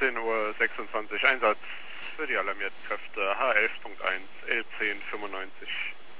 17:26 Uhr, Einsatz für die alarmierten Kräfte H11.1, L1095.